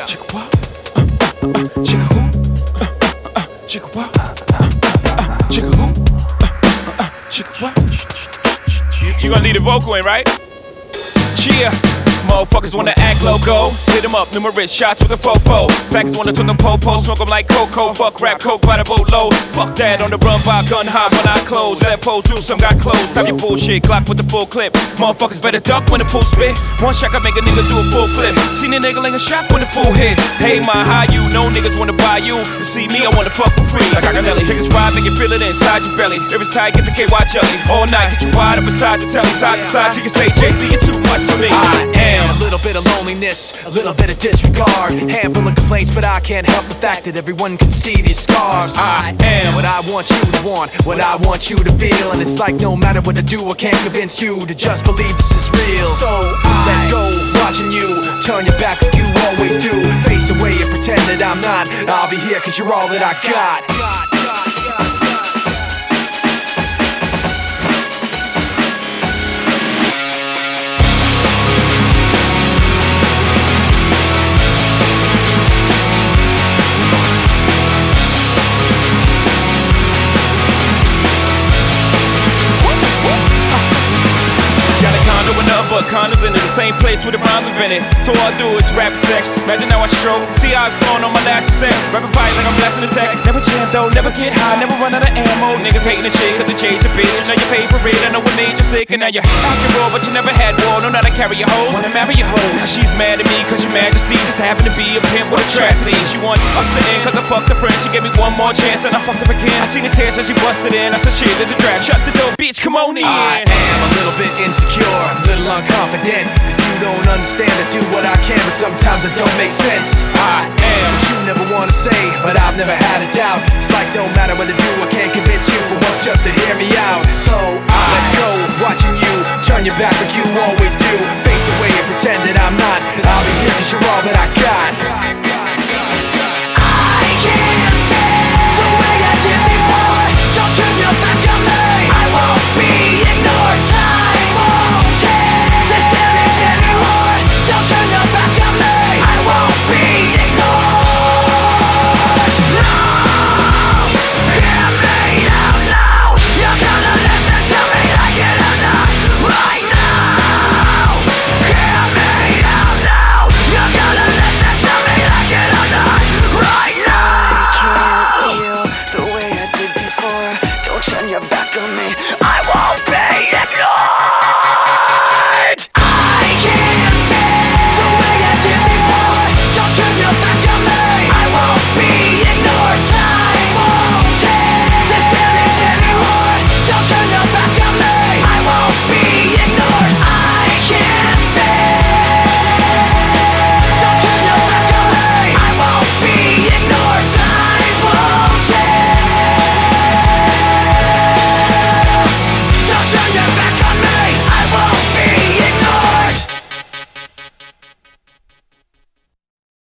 Chicka what? Chicka who? Chicka what? Chicka who? Chicka what? You gonna lead the vocal in, right? Cheer. Motherfuckers wanna act loco. Hit them up, numerous shots with a fofo. Packers wanna turn the po-po, smoke them like cocoa. Fuck rap, coke by the boatload. Fuck that, on the run by gun high when I close. That pole do some got closed. Stop your bullshit, Glock with the full clip. Motherfuckers better duck when the full spit. One shot can make a nigga do a full flip. Seen a nigga like a shot when the full hit. Hey, my how you? No niggas wanna buy you. To see me, I wanna fuck for free. Like I got belly. Niggas ride, make you feel it inside your belly. If it's tight, get the KY jelly. All night, get you wide up beside the telly. Side to side, till you say, Jay-Z, you're too much for me. I am a little bit of loneliness, a little bit of disregard. Handful of complaints, but I can't help the fact that everyone can see these scars. I am what I want you to want, what I want you to feel. And it's like no matter what I do, I can't convince you to just believe this is real. So I let go, watching you turn your back like you always do. Face away and pretend that I'm not. I'll be here cause you're all that I got. But condoms into the same place with the rhymes invented. So all I do is rap sex. Imagine how I stroke. See eyes blowing on my last set. Rapping fight like I'm blasting the tech. Never jam though, never get high, never run out of ammo. Niggas hating the shit cause they change your bitch. You know your favorite, I know what made you sick. And now you're acting raw, but you never had war. Know how to carry your hoes, wanna marry your hoes. Now she's mad at me cause your majesty just happened to be a pimp with a tragedy. She wants us to end cause I fucked her friend. She gave me one more chance and I fucked her again. I seen the tears as she busted in. I said shit, there's a draft. Shut the door, bitch, come on in. I am a little bit insecure, a little unconfident. Cause you don't understand, I do what I can, but sometimes it don't make sense. I am what you never wanna say, but I've never had a doubt. It's like no matter what I do, I can't convince you for once just to hear me out. So I let go, watching you turn your back like you always do. Face away and pretend that I'm not. I'll be here cause you're all that I got.